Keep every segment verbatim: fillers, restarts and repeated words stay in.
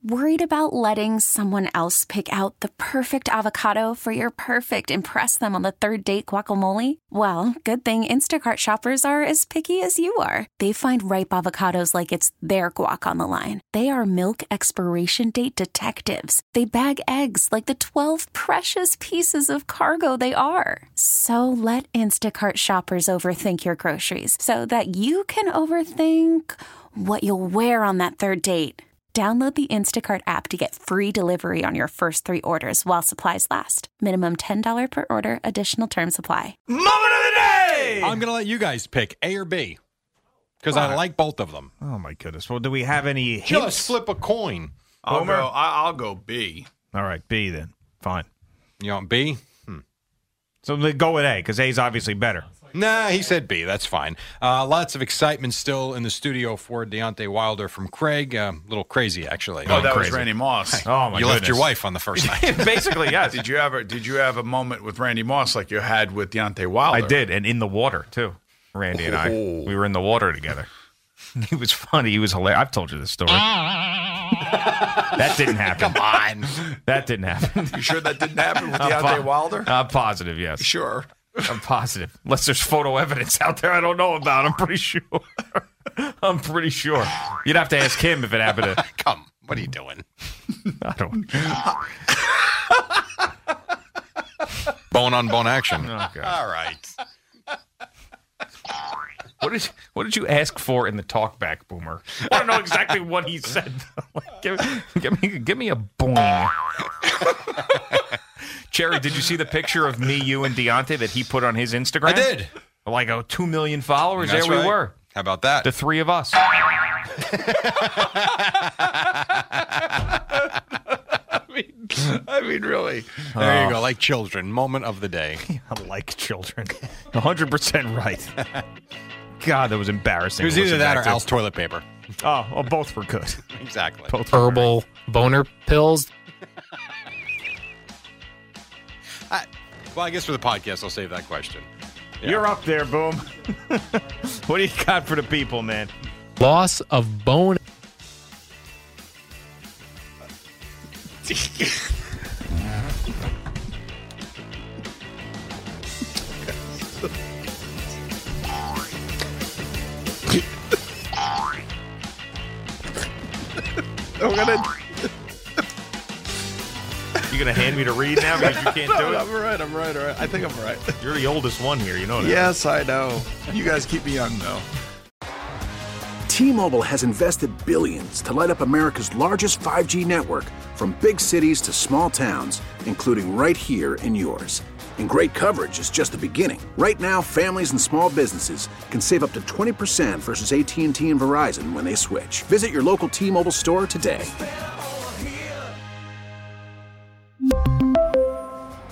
Worried about letting someone else pick out the perfect avocado for your perfect impress them on the third date guacamole? Well, good thing Instacart shoppers are as picky as you are. They find ripe avocados like it's their guac on the line. They are milk expiration date detectives. They bag eggs like the twelve precious pieces of cargo they are. So let Instacart shoppers overthink your groceries so that you can overthink what you'll wear on that third date. Download the Instacart app to get free delivery on your first three orders while supplies last. Minimum ten dollars per order. Additional terms apply. Moment of the day! I'm going to let you guys pick A or B because I like both of them. Oh, my goodness. Well, do we have any hints? Just flip a coin. I'll Homer? go, I- I'll go B. All right, B then. Fine. You want B? Hmm. So they go with A because A is obviously better. Nah, he said B. That's fine. Uh, lots of excitement still in the studio for Deontay Wilder from Craig. A uh, little crazy, actually. Oh, that crazy. was Randy Moss. Oh, my you goodness. left your wife on the first night. Basically, yes. Did you ever? Did you have a moment with Randy Moss like you had with Deontay Wilder? I did, and in the water, too. Randy and I. Oh. We were in the water together. He was funny. He was hilarious. I've told you this story. That didn't happen. Come on. That didn't happen. You sure that didn't happen with I'm Deontay po- Wilder? I'm positive, yes. Sure. I'm positive. Unless there's photo evidence out there I don't know about. I'm pretty sure. I'm pretty sure. You'd have to ask him if it happened to... Come. What are you doing? I don't... Bone on bone action. Oh, God. All right. What did, what did you ask for in the talkback, Boomer? I want to know exactly what he said. give, give, me, give me a boing. Cherry, did you see the picture of me, you, and Deontay that he put on his Instagram? I did. Like, oh, two million followers. That's there we right. were. How about that? The three of us. I mean, I mean, really. There you go. Like children. Moment of the day. I like children. one hundred percent right. God, that was embarrassing. It was to either listen that back or to. Al's toilet paper. Oh, well, both were good. Exactly. Both were Herbal boner pills. I, well, I guess for the podcast, I'll save that question. great. You're up there, Boom. What do you got for the people, man? Loss of bone. I'm gonna. You gonna hand me to read now because you can't do No, it? I'm right. I'm right. All right. I think I'm right. You're the oldest one here. You know that. Yes, I know. You guys keep me young, though. T-Mobile has invested billions to light up America's largest five G network, from big cities to small towns, including right here in yours. And great coverage is just the beginning. Right now, families and small businesses can save up to twenty percent versus A T and T and Verizon when they switch. Visit your local T-Mobile store today.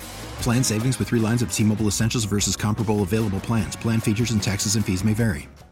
Plan savings with three lines of T-Mobile Essentials versus comparable available plans. Plan features and taxes and fees may vary.